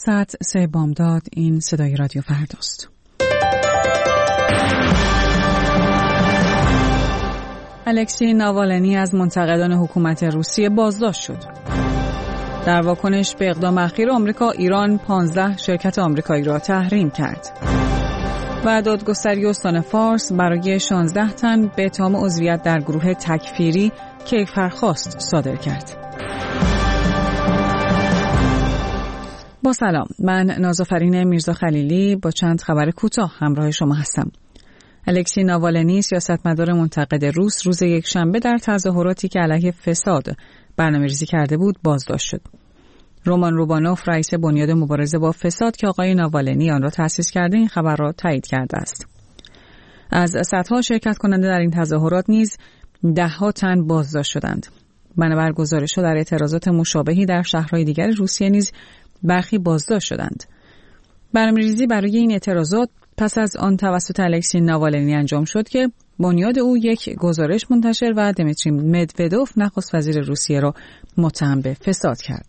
ساعت 3 بامداد. این صدای رادیو فرداست. الکسی ناوالنی از منتقدان حکومت روسیه بازداشت شد. در واکنش به اقدام اخیر آمریکا، ایران 15 شرکت آمریکایی را تحریم کرد. و دادگستری استان فارس برای 16 تن به اتهام عضویت در گروه تکفیری کیفرخواست صادر کرد. با سلام، من نازافرین میرزا خلیلی با چند خبر کوتاه همراه شما هستم. الکسی ناوالنی، سیاستمدار منتقد روس، روز یکشنبه در تظاهراتی که علیه فساد برنامه‌ریزی کرده بود بازداشت شد. رومان روبانوف، رئیس بنیاد مبارزه با فساد که آقای ناوالنی آن را تأسیس کرده، این خبر را تایید کرده است. از صدها شرکت کننده در این تظاهرات نیز ده‌ها تن بازداشت شدند. بنابر گزارش‌ها در اعتراضات مشابهی در شهرهای دیگر روسیه نیز برخی بازداشت شدند. برنامه‌ریزی برای این اعتراضات پس از آن توسط الکسی ناوالنی انجام شد که بنیاد او یک گزارش منتشر و دمیتری مدودوف، نخست وزیر روسیه، را متهم به فساد کرد.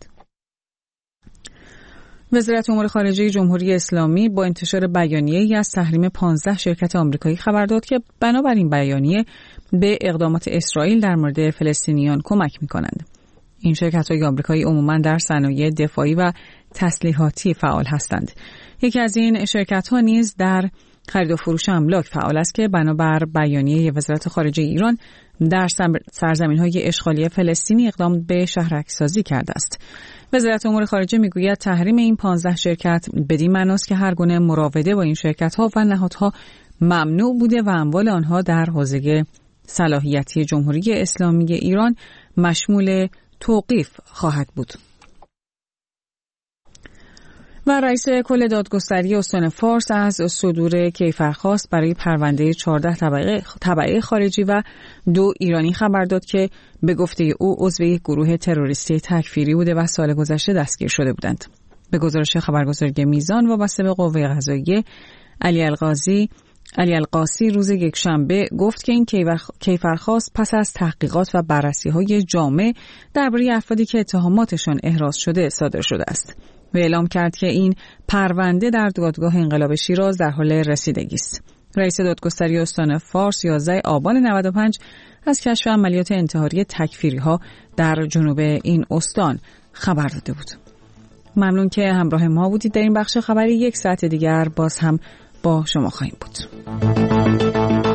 وزارت امور خارجه جمهوری اسلامی با انتشار بیانیه‌ای از تحریم 15 شرکت آمریکایی خبر داد که بنابراین بیانیه به اقدامات اسرائیل در مورد فلسطینیان کمک می‌کنند. این شرکت‌های آمریکایی عموماً در صنایع دفاعی و تسلیحاتی فعال هستند. یکی از این شرکت‌ها نیز در خرید و فروش املاک فعال است که بنابر بیانیه وزارت خارجه ایران در سرزمین‌های اشغالی فلسطینی اقدام به شهرک‌سازی کرده است. وزارت امور خارجه میگوید تحریم این 15 شرکت بدین معناست که هر گونه مراوده با این شرکت‌ها و نهادها ممنوع بوده و اموال آنها در حوزه صلاحیتی جمهوری اسلامی ایران مشمول توقیف خواهد بود. و رئیس کل دادگستری استان فارس از صدور کیفرخواست برای پرونده 14 تبعه خارجی و 2 ایرانی خبر داد که به گفته او عضو یک گروه تروریستی تکفیری بوده و سال گذشته دستگیر شده بودند. به گزارش خبرگزاری میزان وابسته به قوه قضاییه، علی القاسی روز یکشنبه گفت که این کیفرخواست پس از تحقیقات و بررسی‌های جامع درباره افرادی که اتهاماتشان احراز شده صادر شده است. و اعلام کرد که این پرونده در دادگاه انقلاب شیراز در حال رسیدگی است. رئیس دادگستری استان فارس 11 آبان 95 از کشف عملیات انتحاری تکفیری‌ها در جنوب این استان خبر داده بود. ممنون که همراه ما بودید. در این بخش خبری یک ساعت دیگر باز هم با شما خواهیم بود.